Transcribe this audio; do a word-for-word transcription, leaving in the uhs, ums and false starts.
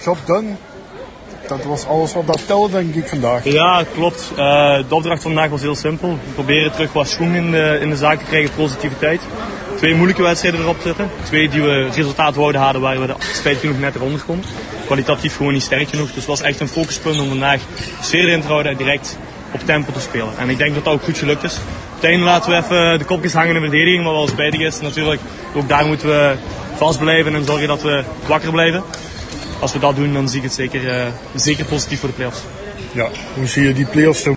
job done. Dat was alles wat dat telde, denk ik, vandaag. Ja, klopt. Uh, de opdracht vandaag was heel simpel. We proberen terug wat schwung in de, in de zaak te krijgen, positiviteit. Twee moeilijke wedstrijden erop zetten. Twee die we resultaat wouden halen waar we spijt genoeg net eronder konden. Kwalitatief gewoon niet sterk genoeg. Dus het was echt een focuspunt om vandaag de sfeer erin te houden en direct op tempo te spelen. En ik denk dat dat ook goed gelukt is. Op het einde laten we even de kopjes hangen in de verdediging, wat wel spijtig is natuurlijk. Ook daar moeten we vast blijven en zorgen dat we wakker blijven. Als we dat doen, dan zie ik het zeker, uh, zeker positief voor de play-offs. Ja, hoe zie je die play-offs